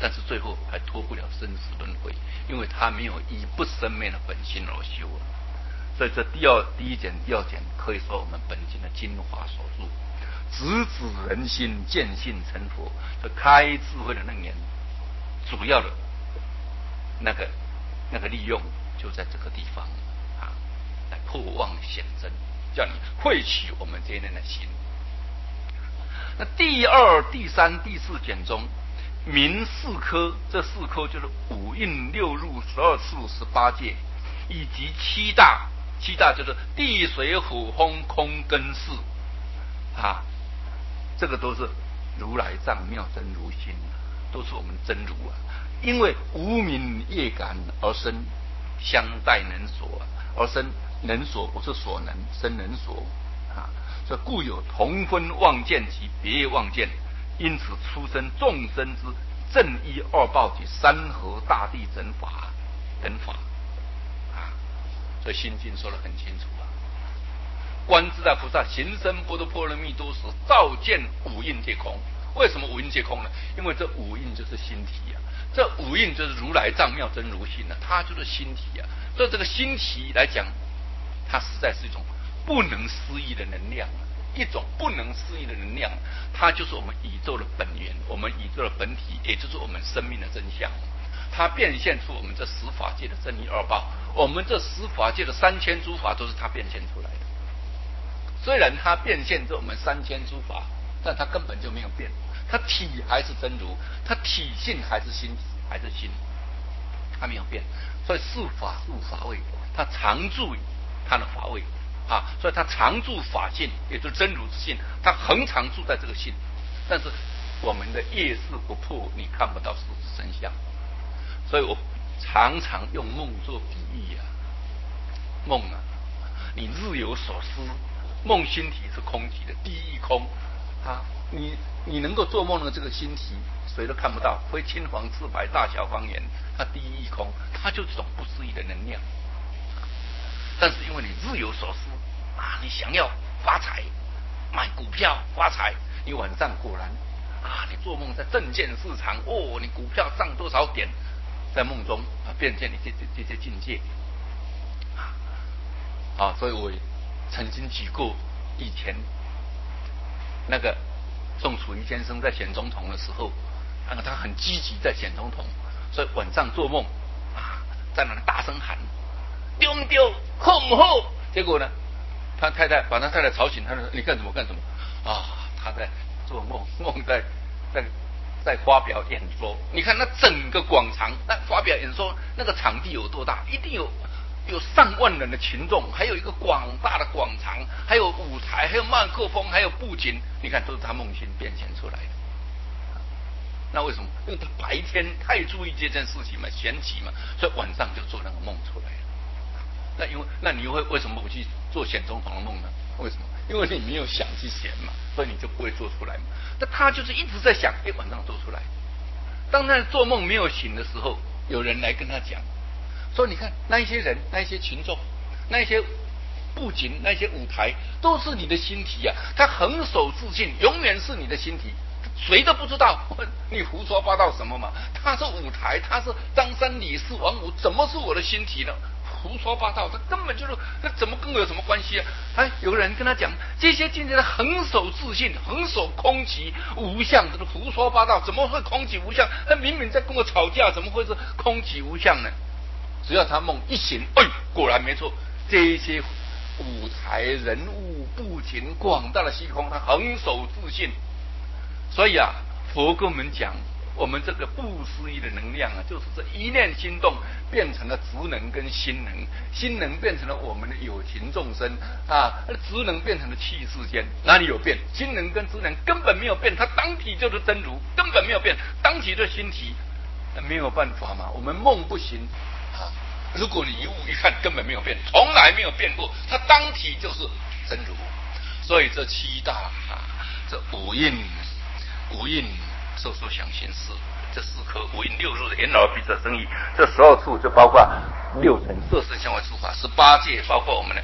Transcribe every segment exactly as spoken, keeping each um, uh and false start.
但是最后还脱不了生死轮回，因为他没有依不生灭的本心而修。所以这第二第一点、第二点可以说我们本经的精华所著，直指人心，见性成佛。这开智慧的楞严，主要的那个那个利用就在这个地方啊，来破妄显真，叫你汇取我们这一人的心。那第二、第三、第四卷中，明四科，这四科就是五蕴、六入、十二处、十八界，以及七大，七大就是地、水、火、风、空、根、识啊，这个都是如来藏妙真如心，都是我们真如啊。因为无明业感而生相待能所，而生能所不是所能，生能所啊。所以故有同分妄见及别业妄见，因此出生众生之正一二报及山河大地等法等法啊。所以心经说得很清楚啊。观自在菩萨行深般若波罗蜜多时，照见五蕴皆空。为什么五蕴皆空呢？因为这五蕴就是心体啊，这五蕴就是如来藏妙真如性啊，它就是心体啊。所以这个心体来讲，它实在是一种不能思议的能量，一种不能思议的能量，它就是我们宇宙的本源，我们宇宙的本体，也就是我们生命的真相。它变现出我们这十法界的真一二报，我们这十法界的三千诸法都是它变现出来的。虽然它变现着我们三千诸法，但它根本就没有变，它体还是真如，它体性还是心，还是心，它没有变。所以是法入法位，它常住它的法位啊，所以它常住法性，也就是真如之性，它恒常住在这个性。但是我们的业识不破，你看不到事实真相。所以我常常用梦做比喻啊，梦啊，你日有所思。梦心体是空体的，第一空啊！你你能够做梦的这个心体，谁都看不到，非青黄赤白大小方圆，它第一空，它就是一种不思议的能量。但是因为你日有所思啊，你想要发财，买股票发财，你晚上果然啊，你做梦在证券市场，哦，你股票涨多少点，在梦中啊，变现你这这这些境界啊啊！所以我曾经举过以前那个宋楚瑜先生在选总统的时候，那个他很积极在选总统，所以晚上做梦啊，在那里大声喊丢不丢，厚不厚？结果呢，他太太把他太太吵醒，他说你干什么干什么啊？他在做梦，梦在在在发表演说。你看那整个广场，那发表演说那个场地有多大？一定有。有上万人的群众，还有一个广大的广场，还有舞台，还有麦克风，还有布景，你看都是他梦境变现出来的。那为什么？因为他白天太注意这件事情嘛，选举嘛，所以晚上就做那个梦出来了。那因为那你会为什么不去做选总统的梦呢？为什么？因为你没有想去选嘛，所以你就不会做出来嘛。那他就是一直在想，哎，晚上做出来。当他做梦没有醒的时候，有人来跟他讲。所以你看，那一些人，那一些群众，那一些布景，那些舞台，都是你的心体啊！他横守自信，永远是你的心体，谁都不知道你胡说八道什么嘛？他是舞台，他是张三李四王五，怎么是我的心体呢？胡说八道，他根本就是，那怎么跟我有什么关系啊？哎，有个人跟他讲，这些境界的横守自信，横守空寂无相，这个胡说八道，怎么会空寂无相？他明明在跟我吵架，怎么会是空寂无相呢？只要他梦一醒，哎，果然没错，这些舞台人物布景广大的虚空，他横守自信。所以啊，佛跟我们讲，我们这个不思议的能量啊，就是这一念心动变成了职能跟心能，心能变成了我们的有情众生啊，职能变成了气世间，哪里有变？心能跟职能根本没有变，它当体就是真如，根本没有变，当体就是心体，没有办法嘛，我们梦不行。啊，如果你一悟一看，根本没有变，从来没有变过，它当体就是真如。所以这七大啊，这五蕴，五蕴受受想行识，这四颗五蕴六入眼耳鼻舌身意，这十二处就包括六尘色声香味触法，十八界包括我们的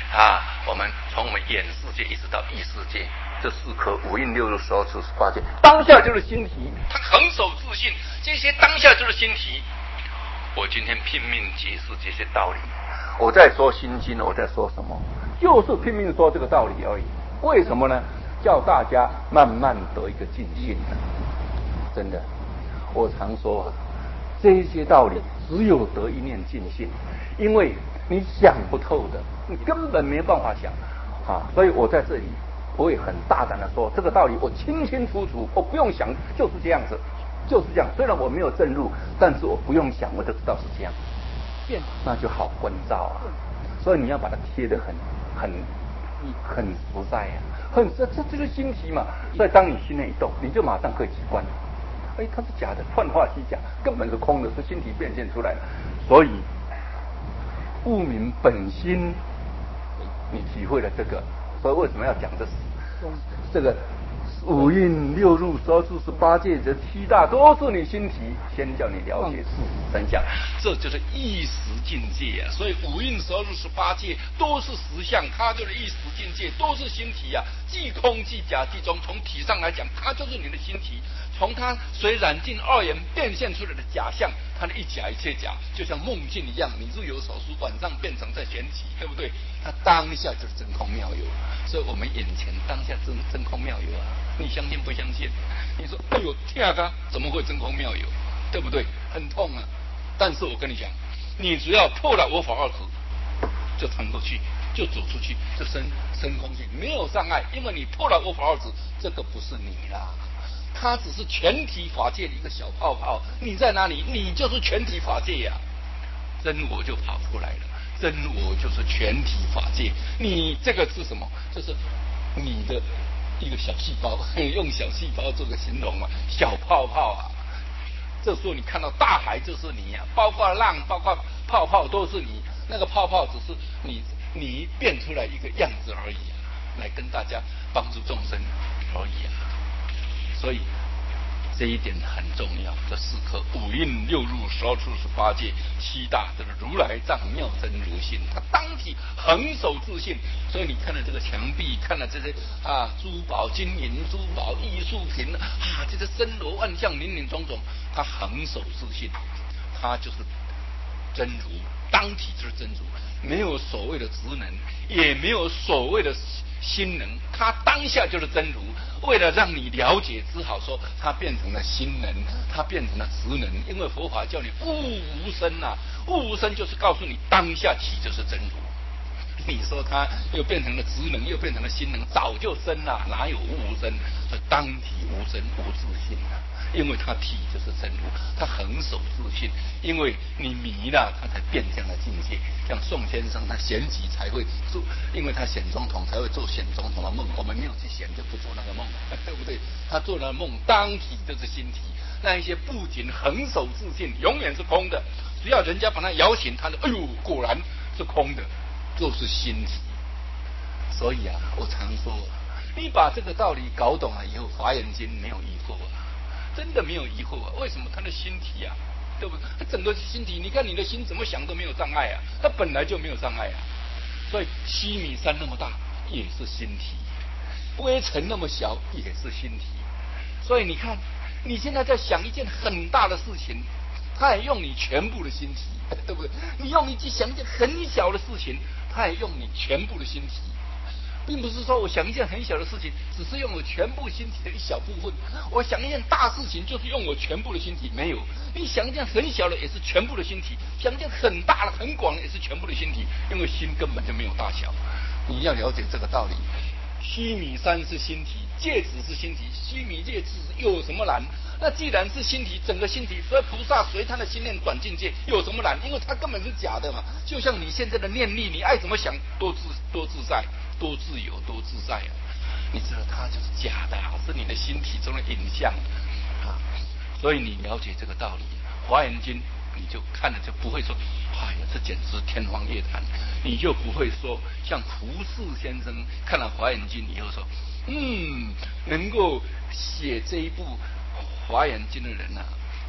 啊，我们从我们眼世界一直到意识界，这四颗五蕴六入十二处十八界，当下就是心体，他恒守自信，这些当下就是心体。我今天拼命解释这些道理，我在说心经，我在说什么？就是拼命说这个道理而已。为什么呢？叫大家慢慢得一个尽兴。真的，我常说这些道理只有得一念尽兴，因为你想不透的，你根本没办法想啊。所以我在这里我也很大胆的说，这个道理我清清楚楚，我不用想，就是这样子，就是这样。虽然我没有证入，但是我不用想，我就知道是这样，那就好关照啊。所以你要把它贴得很很很实在啊，很这这这个心体嘛。所以当你心念一动，你就马上可以直观。哎，它是假的，幻化虚假，根本是空的，是心体变现出来的。所以悟明本心，你体会了这个，所以为什么要讲这这个五蕴六入十二处十八界这七大都是你心体，先叫你了解事实真相，这就是意识境界啊。所以五蕴十二入十八界都是实相，它就是意识境界，都是心体啊，即空即假即中。从体上来讲，它就是你的心体。从它随染尽二元变现出来的假象，它的一假一切假，就像梦境一样，你日有所思，晚上变成在显起，对不对？它当下就是真空妙有，所以我们眼前当下真真空妙有啊，你相信不相信？你说哎呦天啊，怎么会真空妙有？对不对？很痛啊！但是我跟你讲，你只要破了我法二执，就穿过去，就走出去，就升升空去，没有障碍，因为你破了我法二执，这个不是你啦。它只是全体法界的一个小泡泡，你在哪里？你就是全体法界呀、啊！真我就跑出来了，真我就是全体法界。你这个是什么？就是你的一个小细胞，用小细胞做个形容嘛，小泡泡啊。这时候你看到大海就是你呀、啊，包括浪，包括泡泡都是你。那个泡泡只是你你变出来一个样子而已啊，来跟大家帮助众生而已啊。所以这一点很重要。这四颗五蕴六入十二处十八界七大，这个如来藏妙真如性，它当体恒守自性。所以你看了这个墙壁，看了这些啊珠宝、金银珠宝、艺术品啊，这些森罗万象、林林总总，它恒守自性，它就是真如，当体就是真如，没有所谓的职能，也没有所谓的心能，它当下就是真如。为了让你了解，只好说它变成了心能，它变成了职能。因为佛法叫你悟无生啊，悟无生就是告诉你当下体就是真如。你说它又变成了职能，又变成了心能，早就生了，哪有无无生？所以当体无生无自性啊，因为它体就是真如，它恒守自性。因为你迷了，它才变这样的境界。像宋先生，他选举才会做，因为他选总统才会做选总统的梦。我们没有去选，就不做那个梦，对不对？他做那个梦，当体就是心体。那一些不仅恒守自性，永远是空的。只要人家把它摇醒，他就哎呦，果然是空的。就是心体。所以啊，我常说，你把这个道理搞懂了以后，华严经没有疑惑啊，真的没有疑惑啊。为什么？他的心体啊，对不对？他整个心体，你看你的心怎么想都没有障碍啊，它本来就没有障碍啊。所以西米山那么大也是心体，微尘那么小也是心体。所以你看，你现在在想一件很大的事情，他也用你全部的心体，对不对？你用你去想一件很小的事情，他也用你全部的心体，并不是说我想一件很小的事情，只是用我全部心体的一小部分；我想一件大事情，就是用我全部的心体。没有，你想一件很小的，也是全部的心体；想一件很大的、很广的，也是全部的心体。因为心根本就没有大小，你要了解这个道理。须弥山是心体，戒指是心体，须弥戒指有什么难？那既然是心体，整个心体，所以菩萨随他的心念转境界，有什么难？因为它根本是假的嘛。就像你现在的念力，你爱怎么想，多自多自在，多自由，多自在啊！你知道它就是假的，是你的心体中的影像啊。所以你了解这个道理，《华严经》你就看了就不会说，哎呀，这简直天方夜谭。你就不会说像胡适先生看了《华严经》以后说，嗯，能够写这一部《华严经》的人啊，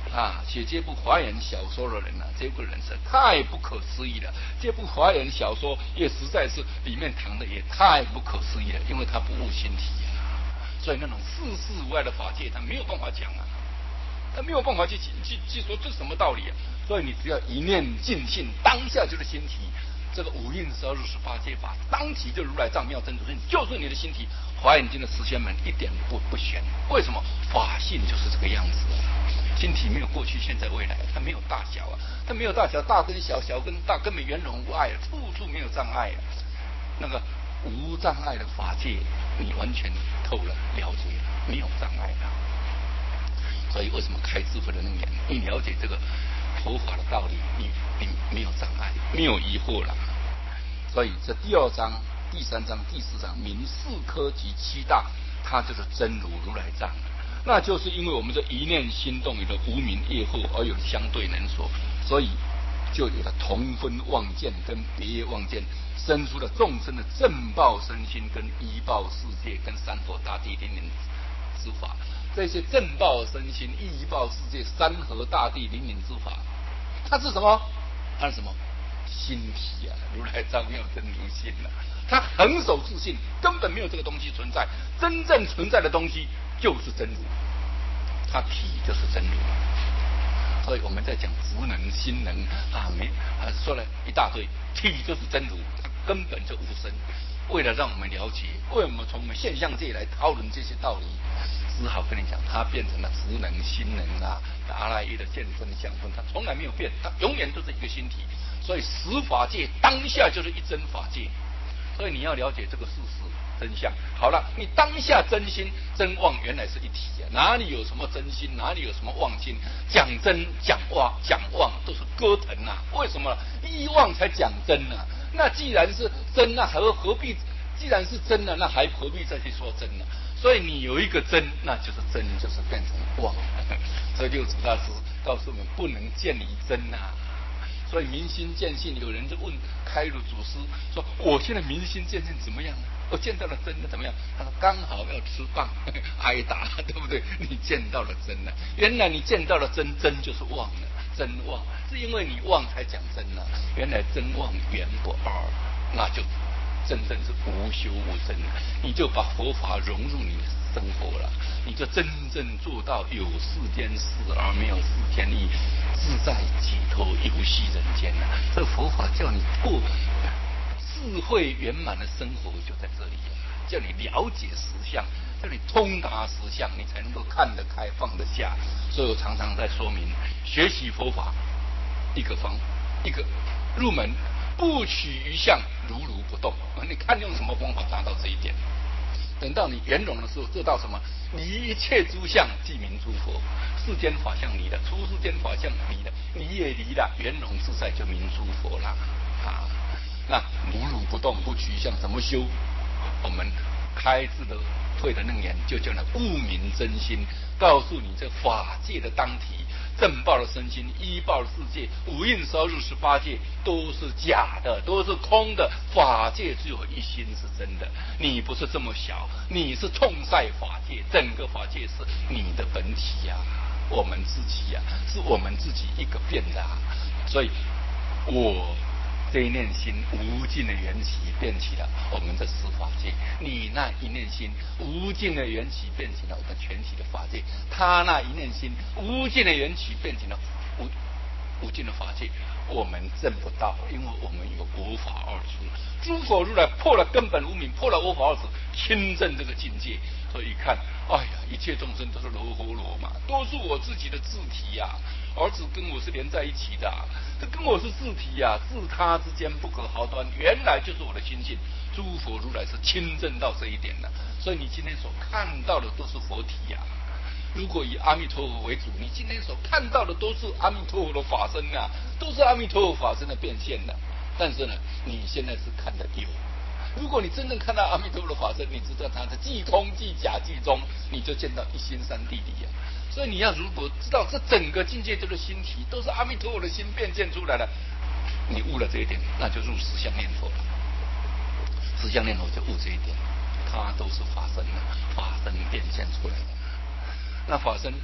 啊，写这部华严小说的人啊，这个人是太不可思议了。这部华严小说也实在是里面谈的也太不可思议了，因为他不悟心体啊，所以那种世事无碍的法界，他没有办法讲啊，他没有办法去去去说这是什么道理啊。所以你只要一念尽性，当下就是心体。这个五蕴十二入十八界法，当体就如来藏妙真如性，就是你的心体。华严经的十仙门一点不不玄，为什么？法性就是这个样子啊。心体没有过去、现在、未来，它没有大小啊，它没有大小，大跟小，小跟大，根本圆融无碍，处处没有障碍啊。那个无障碍的法界，你完全透了、了解了，没有障碍了。所以为什么开智慧的楞严？你了解这个佛法的道理，你你没有障碍，没有疑惑了。所以这第二章、第三章、第四章明四科及七大，它就是真如如来藏。那就是因为我们这一念心动有了无明业惑，而有相对能所，所以就有了同分妄见跟别业妄见，生出了众生的正报身心跟依报世界跟三佛大地灵灵之法。这些正报身心、依报世界、山河大地灵灵之法，它是什么？它是什么？心体啊，如来藏妙真如性啊，它横守自性，根本没有这个东西存在。真正存在的东西就是真如，它体就是真如。所以我们在讲职能、心能啊，没啊说了一大堆，体就是真如，它根本就无生。为了让我们了解，为什么从我们现象界来讨论这些道理，只好跟你讲，它变成了职能、心能啊，阿赖耶的见分、相分，它从来没有变，它永远都是一个心体。所以十法界当下就是一真法界。所以你要了解这个事实真相。好了，你当下真心真妄原来是一体啊，哪里有什么真心，哪里有什么妄心？讲真讲妄讲妄都是割腾啊！为什么依妄才讲真啊？那既然是真，那何何必？既然是真了，那还何必再去说真呢？所以你有一个真，那就是真，就是变成妄。所以六祖大师告诉我们，不能见离真啊。所以明心见性，有人就问开鲁祖师说：“我现在明心见性怎么样呢？我见到了真的怎么样？”他说：“刚好要吃饭，挨打，对不对？你见到了真了，原来你见到了真，真就是妄了，真妄是因为你妄才讲真了。原来真妄缘不二，那就真正是无修无真，你就把佛法融入你的生活了，你就真正做到有世间事而没有世间意，自在解脱游戏人间了。这佛法叫你过智慧圆满的生活，就在这里啊，叫你了解实相，叫你通达实相，你才能够看得开放得下。所以我常常在说明，学习佛法一个方一个入门，不取于相，如如不动。你看用什么方法达到这一点？等到你圆融的时候，做到什么？离一切诸相，即名诸佛。世间法相离了，出世间法相离了，你也离了，圆融自在就名诸佛了啊。那如如不动，不取相，怎么修？我们开智的慧的楞严，就叫那悟明真心，告诉你这法界的当体，正报的身心，依报的世界，五蕴十二入十八界都是假的，都是空的，法界只有一心是真的。你不是这么小，你是冲赛法界，整个法界是你的本体呀、啊，我们自己呀、啊，是我们自己一个变的、啊，所以我。这一念心无尽的缘起变起了我们的十法界，你那一念心无尽的缘起变成了我们全体的法界，他那一念心无尽的缘起变成了无无尽的法界，我们证不到，因为我们有我法二执。诸佛如来破了根本无明，破了我法二执，亲证这个境界。所以一看，哎呀，一切众生都是罗诃罗嘛，都是我自己的自体呀、啊，儿子跟我是连在一起的、啊，这跟我是自体呀、啊，自他之间不可毫端，原来就是我的心性。诸佛如来是亲证到这一点的，所以你今天所看到的都是佛体呀、啊。如果以阿弥陀佛为主，你今天所看到的都是阿弥陀佛的法身啊，都是阿弥陀佛法身的变现的、啊。但是呢，你现在是看得丢。如果你真正看到阿弥陀佛的法身，你知道它的即空即假即中，你就见到一心三地理啊。所以你要如果知道这整个境界就是心体，都是阿弥陀佛的心变现出来的，你悟了这一点，那就入实相念佛了。实相念佛就悟这一点，它都是法身的，法身变现出来的。那法身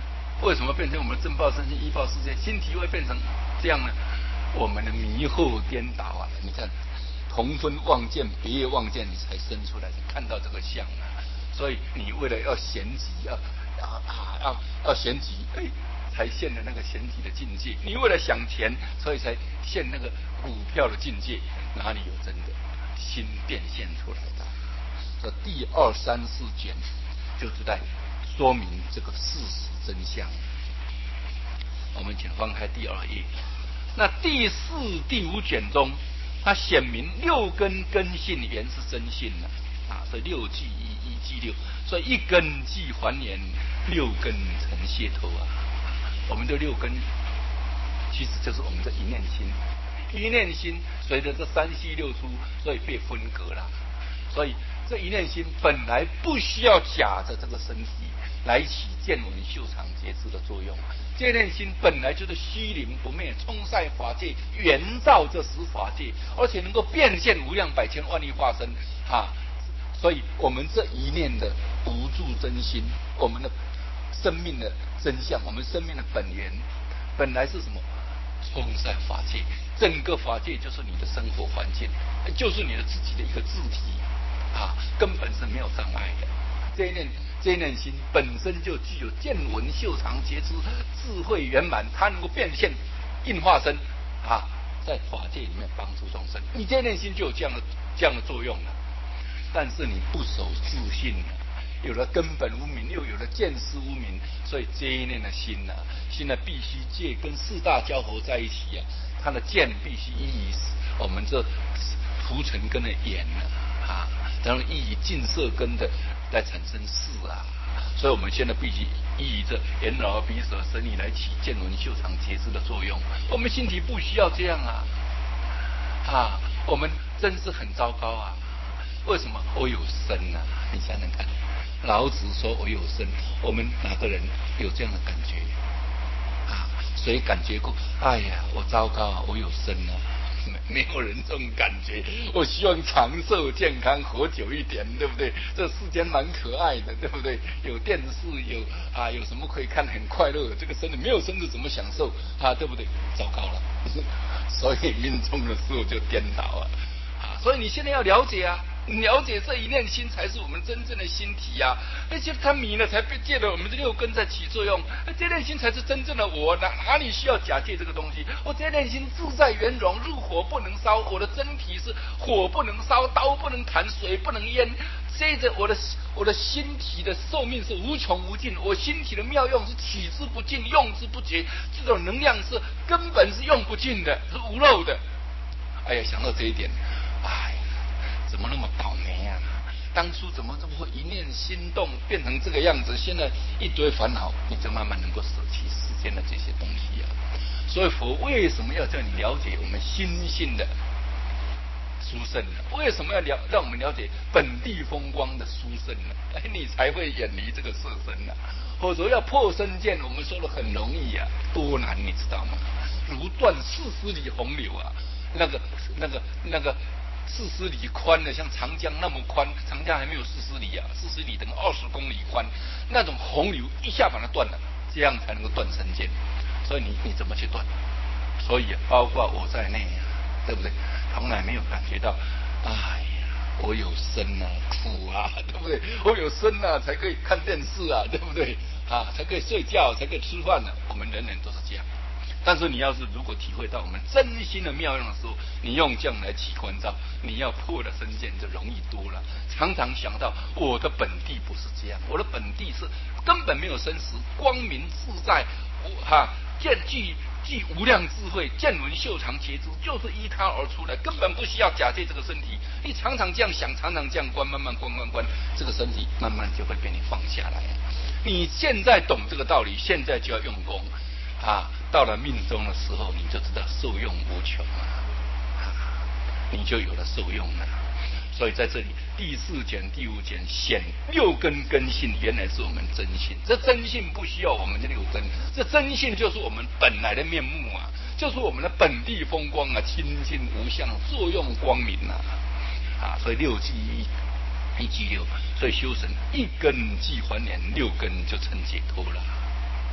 为什么变成我们的正报身心依报世界？心体会变成这样呢？我们的迷惑颠倒啊！你看，同分望见，别业望见，你才生出来，才看到这个相啊。所以你为了要闲集，要啊啊要要闲集，哎，才现了那个闲集的境界。你为了想钱，所以才现那个股票的境界。哪里有真的心变现出来的？这第二三四卷就是在说明这个事实真相。我们请翻开第二页。那第四、第五卷中，它显明六根根性原是真性了啊，所以六即一，一即六，所以一根即还原，六根成解脱啊。我们的六根其实就是我们的一念心，一念心随着这三系六出，所以被分隔了。所以这一念心本来不需要假着这个身体来起见闻嗅尝觉知的作用，这一念心本来就是虚灵不灭，充塞法界，圆照这十法界，而且能够变现无量百千万亿化身啊！所以我们这一念的无住真心，我们的生命的真相，我们生命的本源，本来是什么？充塞法界，整个法界就是你的生活环境，就是你的自己的一个自体啊，根本是没有障碍的。这一念这一念心本身就具有见闻嗅尝觉知智慧圆满，它能够变现应化身啊，在法界里面帮助众生。你这一念心就有这样的这样的作用了。但是你不守自信了，有了根本无明，又有了见思无明，所以这一念的心呢、啊，心呢必须借跟四大交合在一起啊，它的见必须依以我们这浮尘根的眼呢啊，然后依以净色根的来产生事啊，所以我们现在必须依以这眼耳鼻舌身意来起见闻嗅尝觉知的作用。我们心体不需要这样啊，啊，我们真是很糟糕啊。为什么我有身啊？你想想看，老子说我有身，我们哪个人有这样的感觉啊？谁感觉过？哎呀，我糟糕啊，我有身啊！没没有人这种感觉。我希望长寿健康，活久一点，对不对？这世间蛮可爱的，对不对？有电视，有啊，有什么可以看，很快乐。这个身子没有身子怎么享受啊？对不对？糟糕了，所以命中的时候就颠倒啊！啊，所以你现在要了解啊。了解这一念心才是我们真正的心体啊！而且它迷了，才被借了我们这六根在起作用。这念心才是真正的我，哪哪里需要假借这个东西？我这念心自在圆融，入火不能烧。我的真体是火不能烧，刀不能砍，水不能淹。接着我的我的心体的寿命是无穷无尽，我心体的妙用是取之不尽，用之不竭。这种能量是根本是用不尽的，是无漏的。哎呀，想到这一点，哎。怎么那么倒霉啊？当初怎么这么会一念心动变成这个样子？现在一堆烦恼，你就慢慢能够舍弃世间的这些东西啊。所以佛为什么要叫你了解我们心性的殊胜呢？为什么要了让我们了解本地风光的殊胜呢？哎，你才会远离这个色身啊。否则要破身见，我们说的很容易啊，多难你知道吗？如断四十里洪流啊，那个那个那个。四十里宽的，像长江那么宽，长江还没有四十里啊，四十里等于二十公里宽，那种洪流一下把它断了，这样才能够断身见。所以你你怎么去断？所以包括我在内啊，对不对？从来没有感觉到，哎呀，我有身啊，苦啊，对不对？我有身啊，才可以看电视啊，对不对？啊，才可以睡觉，才可以吃饭呢、啊。我们人人都是这样。但是你要是如果体会到我们真心的妙用的时候，你用这样来起关照，你要破了身见就容易多了。常常想到我的本地不是这样，我的本地是根本没有生死，光明自在，哈，见具具无量智慧，见闻嗅尝觉知，就是依他而出来，根本不需要假借这个身体。你常常这样想，常常这样观，慢慢观观观，这个身体慢慢就会被你放下来。你现在懂这个道理，现在就要用功。啊，到了命中的时候，你就知道受用无穷了、啊，你就有了受用了。所以在这里第四卷、第五卷显六根根性，原来是我们真性。这真性不需要我们的六根，这真性就是我们本来的面目啊，就是我们的本地风光啊，清净无相，作用光明啊。啊，所以六即一，一即六，所以修神一根即还原，六根就成解脱了。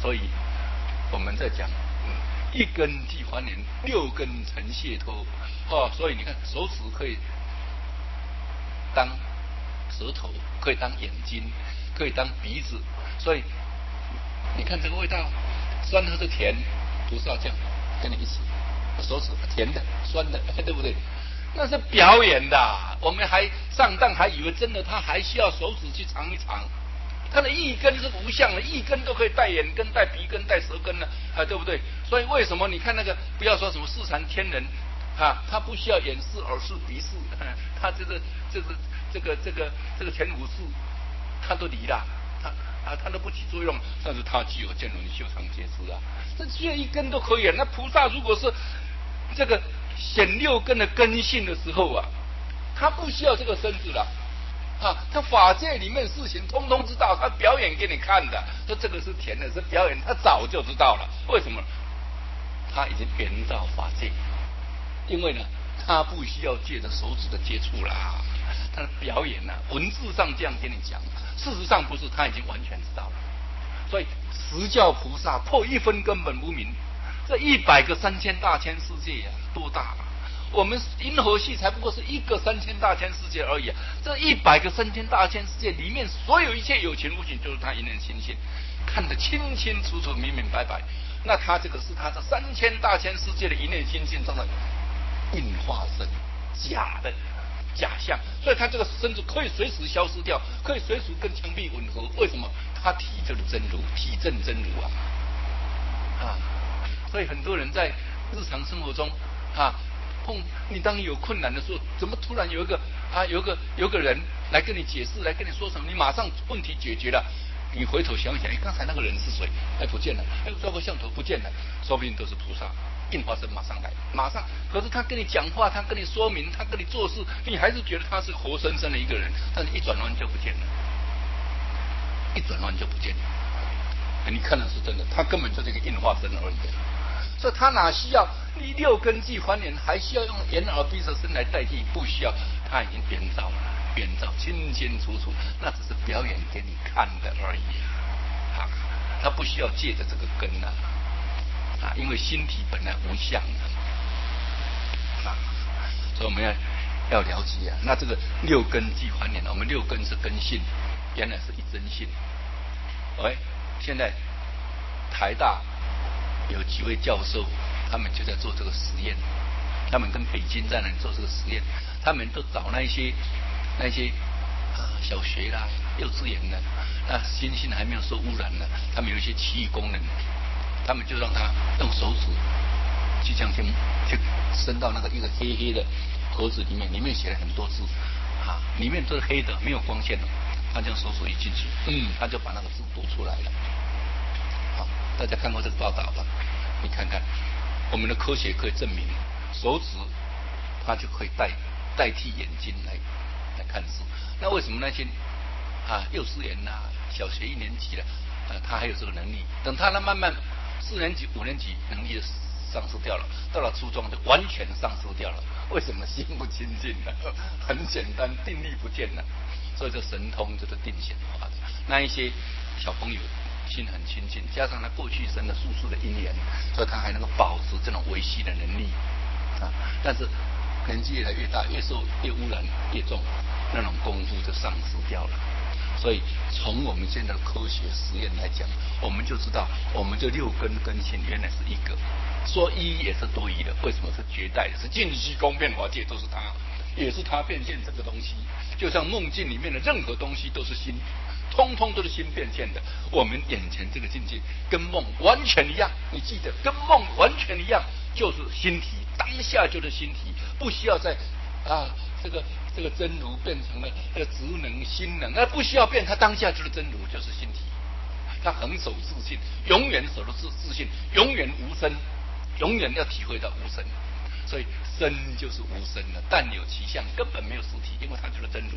所以我们在讲，嗯，一根即还原，六根成解脱。哦，所以你看，手指可以当舌头，可以当眼睛，可以当鼻子。所以你看这个味道，酸和是甜，菩萨这样跟你一吃，手指甜的、酸的，对不对？那是表演的，我们还上当，还以为真的，他还需要手指去尝一尝。它的一根是无相的，一根都可以带眼根、带鼻根、带舌根了，啊，对不对？所以为什么你看那个，不要说什么四禅天人，啊，他不需要眼视、耳视、鼻视，他这个、这个、这个、这个、这个前五识，他都离了，他啊，他都不起作用，但是他具有见闻修长觉知啊，这这一根都可以。那菩萨如果是这个显六根的根性的时候啊，他不需要这个身子了。啊，他法界里面事情通通知道，他表演给你看的。说这个是甜的，是表演，他早就知道了。为什么？他已经圆照法界，因为呢，他不需要借着手指的接触啦。他的表演呢、啊，文字上这样跟你讲，事实上不是，他已经完全知道了。所以十教菩萨破一分根本无明，这一百个三千大千世界呀、啊，多大啊！我们银河系才不过是一个三千大千世界而已、啊，这一百个三千大千世界里面，所有一切有情无情，就是他一念心性，看得清清楚楚、明明白白。那他这个是他这三千大千世界的一念心性中的应化身，假的假象，所以他这个身子可以随时消失掉，可以随时跟墙壁吻合。为什么？他体就是真如，体证真如啊啊！所以很多人在日常生活中啊。碰你当你有困难的时候，怎么突然有一个啊，有一个有个人来跟你解释，来跟你说什么，你马上问题解决了。你回头想想，哎，刚才那个人是谁？哎，不见了。哎，照个相头不见了，说不定都是菩萨应化身马上来，马上。可是他跟你讲话，他跟你说明，他跟你做事，你还是觉得他是活生生的一个人，但是一转弯就不见了，一转弯就不见了。你看的是真的，他根本就是一个应化身而已。所以他哪需要你六根即还原，还需要用眼耳鼻舌身来代替？不需要，他已经圆照了，圆照清清楚楚，那只是表演给你看的而已啊！他不需要借着这个根啊，啊，因为心体本来无相啊，所以我们要要了解啊。那这个六根即还原，我们六根是根性，原来是一真性。喂，现在台大有几位教授，他们就在做这个实验，他们跟北京在那里做这个实验，他们都找那些那些啊小学啦、幼稚园的，那心性还没有受污染的，他们有一些奇异功能，他们就让他用手指去这样去去伸到那个一个黑黑的盒子里面，里面写了很多字啊，里面都是黑的，没有光线的，他将手指一进去，嗯，他就把那个字读出来了。好，大家看过这个报道吧？你看看，我们的科学可以证明，手指它就可以代代替眼睛来来看字。那为什么那些啊幼稚园呐、小学一年级的，呃，他还有这个能力？等他呢慢慢四年级、五年级能力就丧失掉了，到了初中就完全丧失掉了。为什么？心不清净了，很简单，定力不见了。所以这神通就是定显化的。那一些小朋友心很清净，加上他过去生的宿世的因缘，所以他还能够保持这种维系的能力啊。但是年纪越来越大，越受越污染越重，那种功夫就丧失掉了。所以从我们现在的科学实验来讲，我们就知道我们这六根根性原来是一个，说一也是多余的。为什么是绝代的？是尽虚空变法界都是它，也是它变现这个东西。就像梦境里面的任何东西都是心，通通都是心变现的。我们眼前这个境界跟梦完全一样，你记得跟梦完全一样，就是心体，当下就是心体，不需要再啊这个这个真如变成了呃职能心能，那不需要变，它当下就是真如，就是心体，它恒守自信，永远守得住自信，永远无生，永远要体会到无生。所以生就是无生的，但有其相，根本没有实体，因为它就是真如。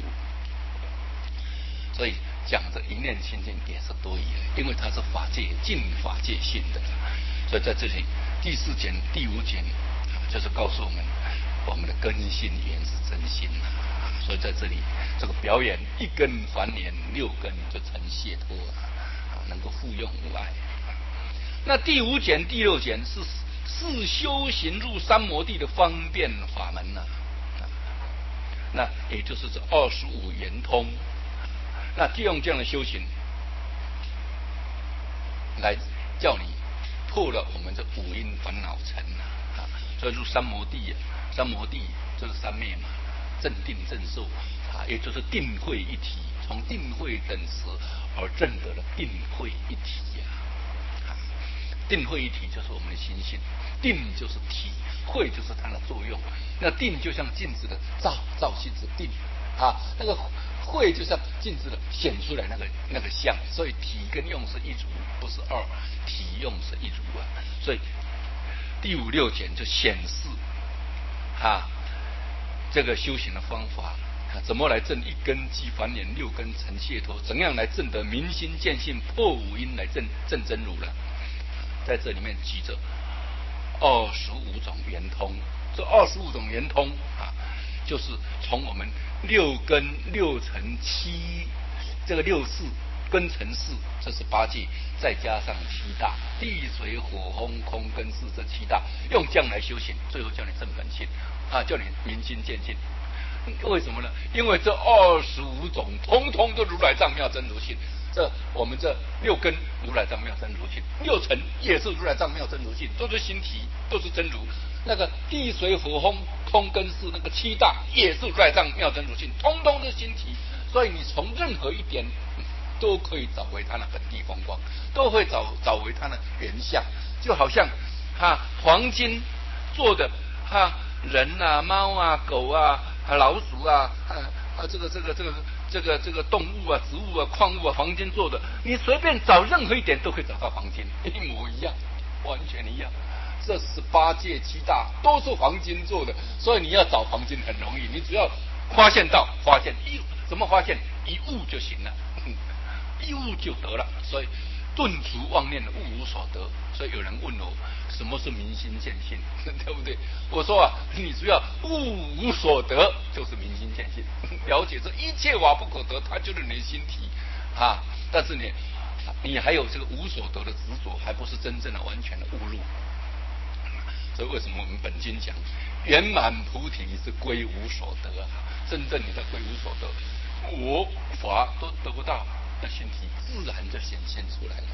所以讲着一念清净也是多余的，因为它是法界尽法界性的。所以在这里第四节、第五节就是告诉我们，我们的根性原是真心啊。所以在这里这个表演一根还原，六根就成解脱啊，能够复用无碍。 那第五简、第六简是是修行入三摩地的方便法门呐、啊，那也就是这二十五圆通。那就用这样的修行来叫你破了我们这五阴烦恼尘啊，所以入三摩地，三摩地就是三昧嘛，正定正受啊，也就是定慧一体，从定慧等时而证得了定慧一体呀、啊。定慧一体就是我们的心性，定就是体，慧就是它的作用。那定就像镜子的照，照镜子定啊，那个慧就像镜子的显出来那个那个相，所以体跟用是一组，不是二，体用是一组啊。所以第五六简就显示啊这个修行的方法。怎么来证一根即凡眼，六根成解脱？怎样来证得明心见性，破五阴来证证真如了？在这里面举着二十五种圆通，这二十五种圆通啊，就是从我们六根、六尘、七这个六识、根尘识，这是八界，再加上七大地水火风空根识这七大，用这样来修行，最后叫你正本性啊，叫你明心见性。为什么呢？因为这二十五种通通都如来藏妙真如性。这我们这六根如来藏妙真如性，六尘也是如来藏妙真如性，都是心体，都是真如。那个地水火风空根识那个七大也是如来藏妙真如性，通通是心体。所以你从任何一点都可以找回它的本地风光，都会找找回它的原相。就好像哈黄金做的哈人啊、猫啊、狗啊、老鼠啊、啊啊这个这个这个这个这个动物啊、植物啊、矿物啊，黄金做的，你随便找任何一点都可以找到黄金，一模一样，完全一样。这十八界七大都是黄金做的，所以你要找黄金很容易，你只要发现到发现一怎么发现一悟就行了，一悟就得了。所以顿除妄念，悟无所得。所以有人问我，什么是明心见性，对不对？我说啊，你只要悟无所得，就是明心见性。了解这一切法不可得，它就是你的心体啊。但是你，你还有这个无所得的执着，还不是真正的完全的悟入。所以为什么我们本经讲圆满菩提是归无所得啊？真正你的归无所得，我法都得不到，那心体自然就显现出来了。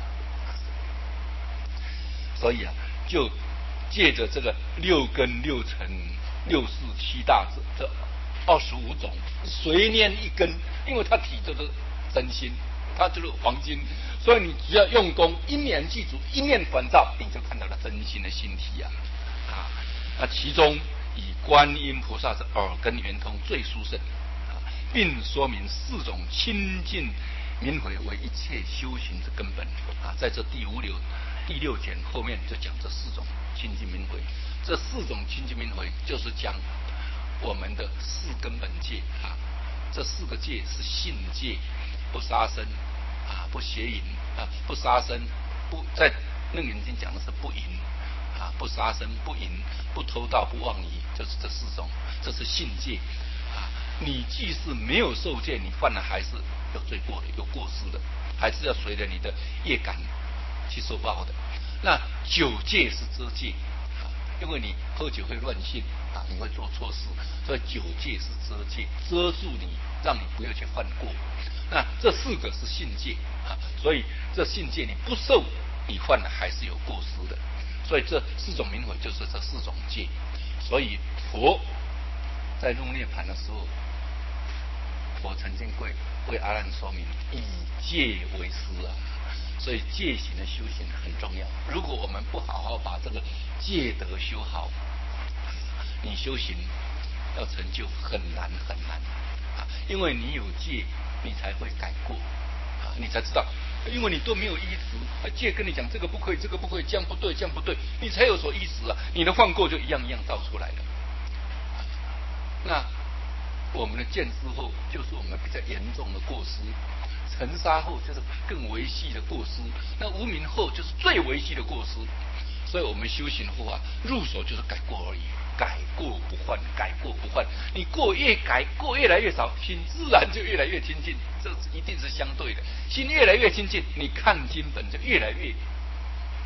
所以啊，就借着这个六根、六尘、六识、七大这这二十五种，随念一根，因为它体就是真心，它就是黄金，所以你只要用功，一念记住，一念关照，你就看到了真心的心体啊啊！那其中以观音菩萨的耳根圆通最殊胜啊，并说明四种清净明慧为一切修行之根本啊，在这第五六第六简后面就讲这四种清净明慧，这四种清净明慧就是讲我们的四根本戒啊，这四个戒是信戒，不杀生啊，不邪淫啊，不杀生，不在楞严经讲的是不淫啊，不杀生、不淫、不偷盗、不妄疑，就是这四种，这是信戒啊。你即使没有受戒，你犯了还是有罪过的，有过失的，还是要随着你的业感去受报的。那酒戒是遮戒啊，因为你喝酒会乱性啊，你会做错事，所以酒戒是遮戒，遮住你，让你不要去犯过。那这四个是信戒啊，所以这信戒你不受，你犯了还是有过失的。所以这四种明慧就是这四种戒。所以佛在入涅盘的时候，佛曾经为为阿难说明以戒为师啊。所以戒行的修行很重要。如果我们不好好把这个戒德修好，你修行要成就很难很难啊！因为你有戒，你才会改过啊，你才知道，因为你都没有依持，戒跟你讲这个不可以，这个不可以，这样不对，这样不对，你才有所依持啊，你的犯过就一样一样造出来了。那我们的见思后，就是我们比较严重的过失。尘沙后就是更微细的过失，那无明后就是最微细的过失。所以我们修行后啊，入手就是改过而已，改过不换，改过不换。你过越改过越来越少，心自然就越来越亲近，这一定是相对的。心越来越亲近，你看经本就越来越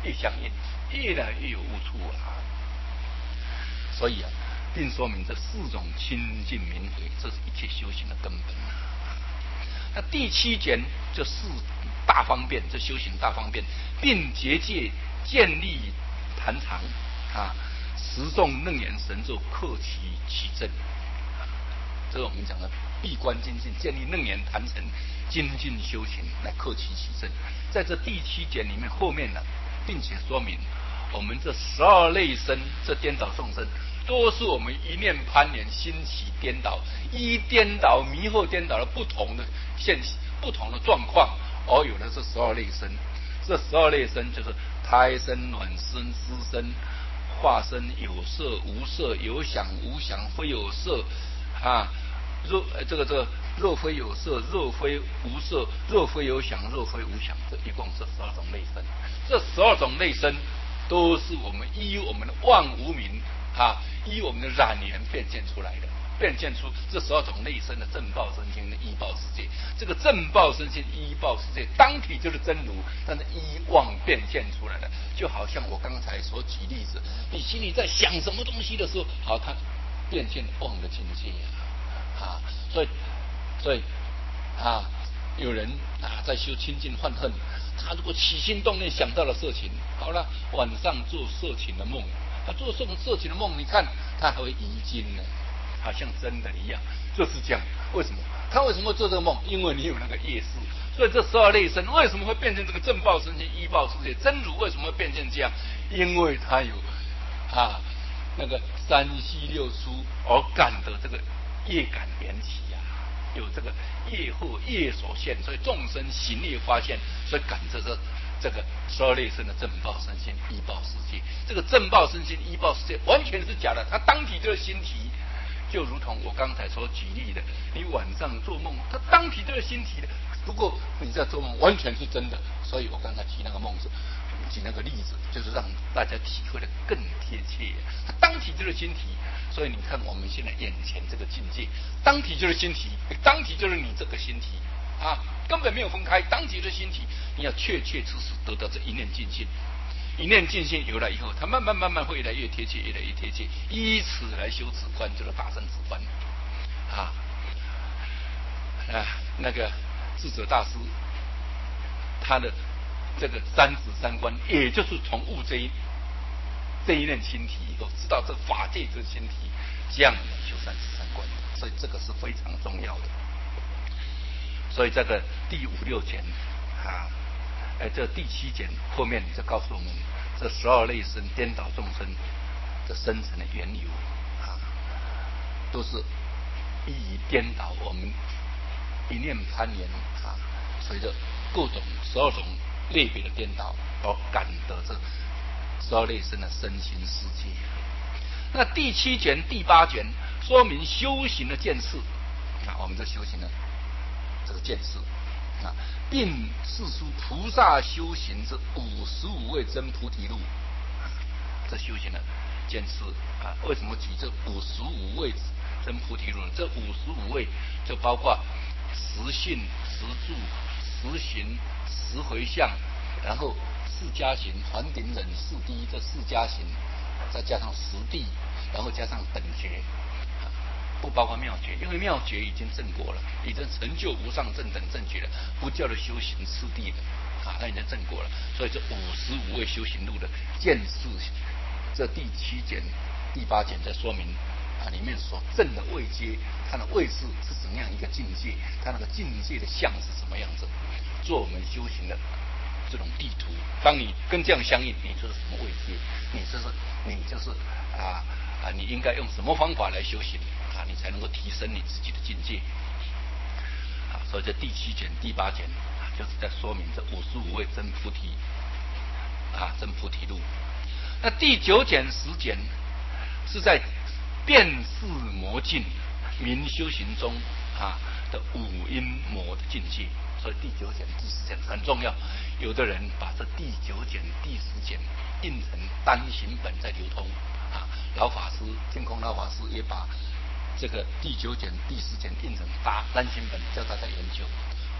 越相应，越来越有悟处啊。所以啊，并说明这四种清净明慧，这是一切修行的根本啊。那第七节这四大方便，这修行大方便，并结界建立坛场啊，持众楞严神咒，克其其正。这是我们讲的闭关精进，建立楞严坛城，精进修行来克其其正。在这第七节里面后面呢，并且说明我们这十二类生，这颠倒众生，都是我们一念攀缘兴起颠倒，依颠倒迷惑颠倒的不同的现不同的状况，而有的是十二类生。这十二类生就是胎生、卵生、湿生、化生、有色无色、有想无想、非有色啊。若这个这个若非有色，若非无色，若非有想，若非无想，这一共是十二种类生。这十二种类生都是我们依我们的妄无明啊，依我们的染缘变现出来的，变现出这十二种类生的正报身心的依报世界。这个正报身心依报世界，当体就是真如，但是依妄变现出来的，就好像我刚才所举例子，你心里在想什么东西的时候，好，它变现妄的境界啊。啊，所以，所以，啊，有人啊在修清净幻恨，他如果起心动念想到了色情，好了，晚上做色情的梦，他做这种色情的梦，你看他还会遗精呢，好像真的一样，就是这样。为什么？他为什么会做这个梦？因为你有那个业识。所以这十二类生为什么会变成这个正报身心、依报世界？真如为什么会变成这样？因为他有啊那个三息六出而感的这个业感缘起呀、啊，有这个业后业所现，所以众生行业发现，所以感着这这个十二类生的正报身心依报世界。这个正报身心依报世界完全是假的，它当体就是心体，就如同我刚才所举例的，你晚上做梦，它当体就是心体的。不过你在做梦完全是真的，所以我刚才提那个梦是举那个例子，就是让大家体会的更贴切。它当体就是心体，所以你看我们现在眼前这个境界，当体就是心体，当体就是你这个心体啊，根本没有分开，当体就是心体。你要确确实实得到这一念尽性，一念尽性有了以后，它慢慢慢慢会越来越贴切，越来越贴切，依此来修止观，就是大乘止观啊啊那个。智者大师，他的这个三止三观，也就是从悟这一这一念心体以后，知道这法界之心体，这样来修三止三观的，所以这个是非常重要的。所以这个第五六节啊，哎，这第七节后面就告诉我们，这十二类生颠倒众生的生成的缘由啊，都是依于颠倒我们。一念攀缘啊，随着各种十二种类别的颠倒，而感得这十二类生的身心世界。那第七卷、第八卷说明修行的见识啊，我们这修行的这个见识啊，并释出菩萨修行之五十五位真菩提路啊，这修行的见识啊，为什么举这五十五位真菩提路呢？这五十五位就包括。十信、十住、十行、十回向，然后四加行、还顶忍、四谛，这四加行，再加上十地，然后加上等觉，不包括妙觉，因为妙觉已经证过了，已经成就无上正等正觉了，不叫做修行次第了，啊，那已经证过了。所以这五十五位修行路的见识，这第七节、第八节在说明。啊，里面所证的位阶，它的位置是怎么样一个境界？它那个境界的相是什么样子？做我们修行的这种地图，当你跟这样相应，你就是什么位阶？你就是你就是啊啊，你应该用什么方法来修行啊？你才能够提升你自己的境界啊！所以这第七卷、第八卷啊，就是在说明这五十五位真菩提啊，真菩提路。那第九卷、十卷是在辨识魔境明修行中啊的五阴魔的境界，所以第九卷、第十卷很重要。有的人把这第九卷、第十卷印成单行本在流通啊，老法师天空老法师也把这个第九卷、第十卷印成单单行本，叫大家研究。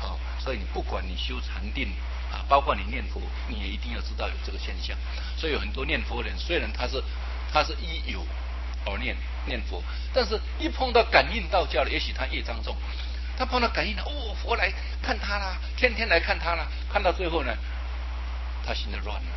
好，所以你不管你修禅定啊，包括你念佛，你也一定要知道有这个现象。所以有很多念佛人，虽然他是他是依有而念念佛，但是一碰到感应道教了，也许他业障重，他碰到感应了，哦，佛来看他啦，天天来看他啦，看到最后呢，他心都乱了。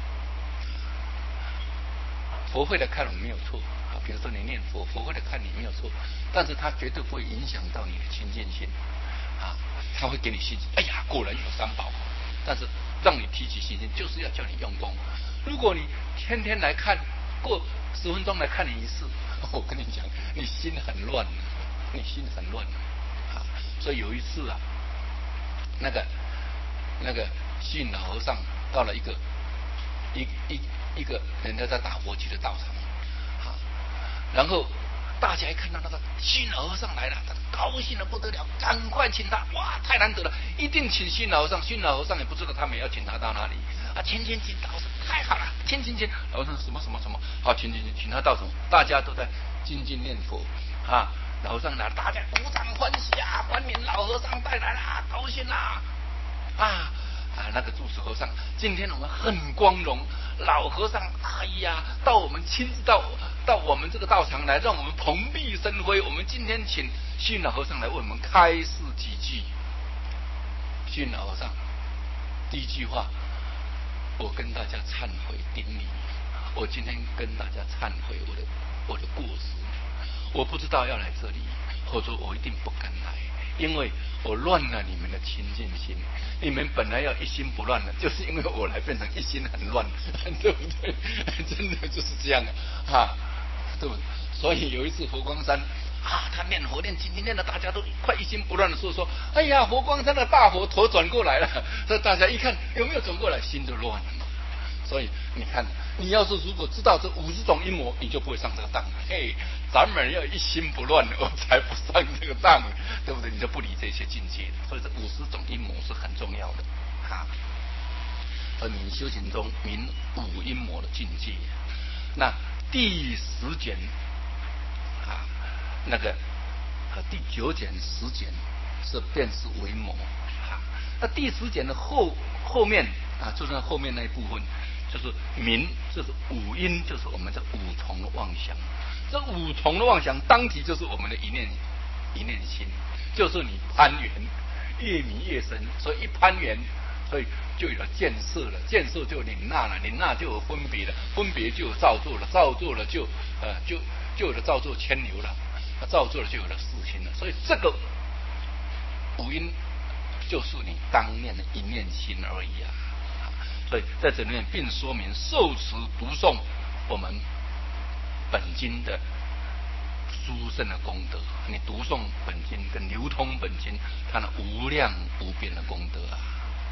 佛会来看我们没有错啊，比如说你念佛，佛会来看你没有错，但是他绝对不会影响到你的清净心啊，他会给你信心。哎呀，果然有三宝，但是让你提起信心，就是要叫你用功。如果你天天来看，过十分钟来看你一次，我跟你讲，你心很乱，你心很乱啊。所以有一次啊，那个那个信老和尚到了一个一一一个人家在打佛七的道场啊，然后大家一看到那个信老和尚来了，他高兴的不得了，赶快请他，哇，太难得了，一定请信老和尚。信老和尚也不知道他们要请他到哪里啊，请请请，老和尚太好了，请请请，老和尚什么什么什么，好，请请请，请他到什么？大家都在精进念佛啊，老和尚来了，大家鼓掌欢喜啊，欢迎老和尚带来了，高兴啦啊！啊，那个住持和尚，今天我们很光荣，老和尚，哎呀，到我们亲自到到我们这个道场来，让我们蓬荜生辉。我们今天请信老和尚来为我们开示几句。信老和尚第一句话，我跟大家忏悔顶礼，我今天跟大家忏悔我的我的过失，我不知道要来这里，或者我一定不敢来。因为我乱了你们的清净心，你们本来要一心不乱的，就是因为我来变成一心很乱，对不对？真的就是这样啊，对不对？所以有一次佛光山啊，他念佛念经念的大家都快一心不乱的时候说，哎呀，佛光山的大佛头转过来了，所以大家一看有没有转过来，心就乱了。所以你看，你要是如果知道这五十种阴谋，你就不会上这个当了。嘿，咱们要一心不乱，我才不上这个当，对不对？你就不理这些境界。所以这五十种阴谋是很重要的啊。而明修行中明五阴谋的境界。那第十减啊，那个和第九减、十减是便是为谋啊。那第十减的后后面啊，就是后面那一部分。就是明，就是五阴，就是我们的五重的妄想。这五重的妄想，当体就是我们的一念一念心，就是你攀缘，越迷越深。所以一攀缘，所以就有了见色了，见色就有领纳了，领纳就有分别了，分别就有造作了，造作了就呃就就有了造作牵流了，造作了就有了四心了。所以这个五阴就是你当念的一念心而已啊。所以在这里面并说明受持读诵我们本经的殊胜的功德。你读诵本经跟流通本经，它的无量无边的功德啊。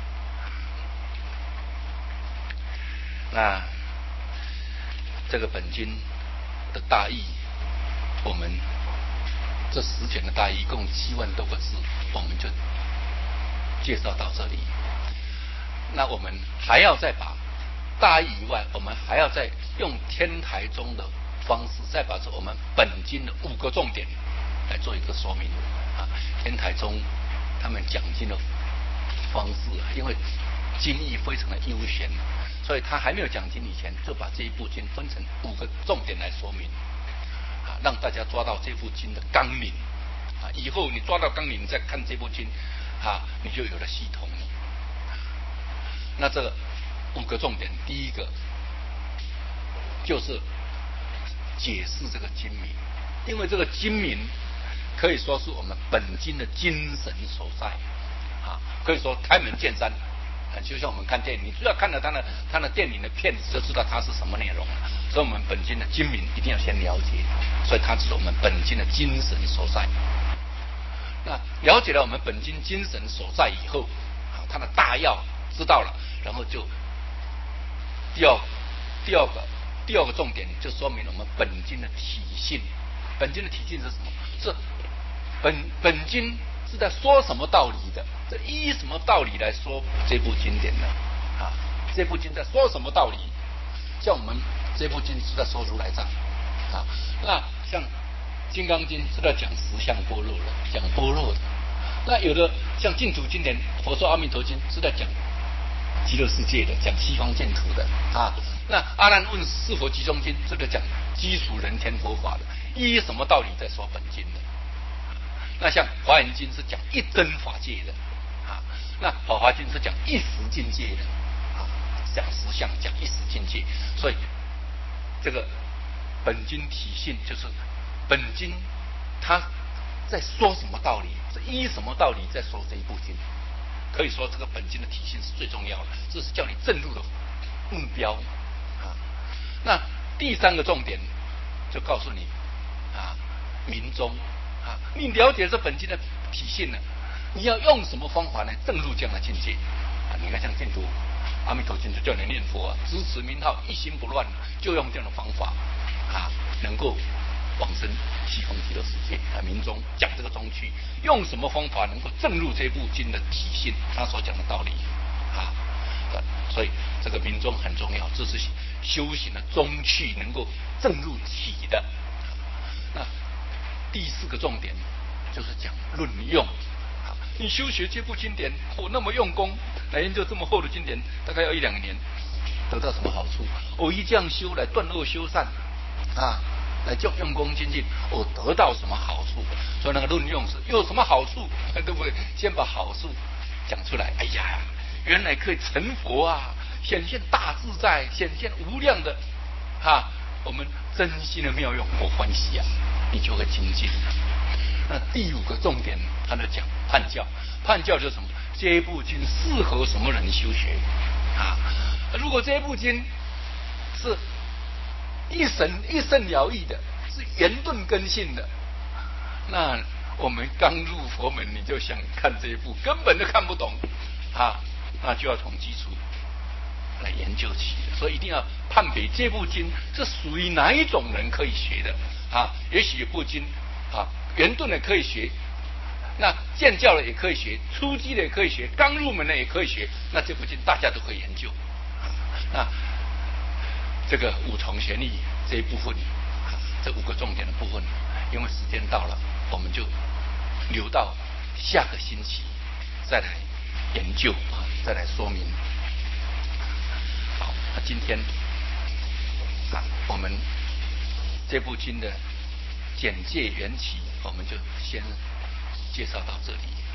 那这个本经的大意，我们这十卷的大意一共七万多个字，我们就介绍到这里。那我们还要再把大意以外，我们还要再用天台宗的方式，再把我们本经的五个重点来做一个说明啊。天台宗他们讲经的方式啊，因为经义非常的悠闲，所以他还没有讲经以前，就把这一部经分成五个重点来说明啊，让大家抓到这部经的纲领啊。以后你抓到纲领，你再看这部经啊，你就有了系统了。那这个五个重点，第一个就是解释这个经名，因为这个经名可以说是我们本经的精神所在啊，可以说开门见山啊，就像我们看电影，你只要看了他的他的电影的片子，就知道它是什么内容了。所以我们本经的经名一定要先了解，所以它是我们本经的精神所在。那了解了我们本经精神所在以后啊，它的大要知道了，然后就第二第二个第二个重点就说明我们本经的体性。本经的体性是什么？是本本经是在说什么道理的？这依什么道理来说这部经典呢？啊，这部经在说什么道理？像我们这部经是在说如来藏啊，那像金刚经是在讲实相般若的，讲般若的那有的像净土经典，佛说《阿弥陀经》是在讲极乐世界的，讲西方净土的啊。那《阿难问是否集中经》这个讲基础人天佛法的，依什么道理在说本经的？那像《华严经》是讲一真法界的啊，那《法华经》是讲一时境界的啊，讲实相，讲一时境界。所以这个本经体性就是本经它在说什么道理，是依什么道理在说这一部经。可以说这个本经的体性是最重要的，这是叫你正入的目标啊。那第三个重点就告诉你啊，明宗啊，你了解这本经的体性了，你要用什么方法来正入这样的境界啊？你看像净土阿弥陀经就叫你念佛啊，支持名号，一心不乱，就用这样的方法啊，能够往生西方极乐世界啊。明宗讲这个宗趣，用什么方法能够正入这部经的体性，他所讲的道理啊。所以这个明宗很重要，这是修行的宗趣能够正入体的。那第四个重点就是讲论用。你修学这部经典，我、哦、那么用功来研究这么厚的经典，大概要一两年，得到什么好处？我、哦、一这样修来断恶修善啊，来就用功精进，我、哦、得到什么好处？所以那个论用是有什么好处，对不对？先把好处讲出来。哎呀，原来可以成佛啊，显现大自在，显现无量的啊，我们真心的妙用，我欢喜啊，你就会精进。那第五个重点，他在讲判教。判教就是什么？这部经适合什么人修学啊？如果这部经是一神一圣了义的，是圆顿根性的，那我们刚入佛门，你就想看这一部，根本就看不懂啊，那就要从基础来研究起。所以一定要判别这部经是属于哪一种人可以学的啊？也许有部经啊。圆顿的可以学，那建教的也可以学，初级的也可以学，刚入门的也可以学。那这部经大家都可以研究。那这个五重玄义这一部分，这五个重点的部分，因为时间到了，我们就留到下个星期再来研究啊，再来说明。好，那今天啊，我们这部经的简介缘起，我们就先介绍到这里。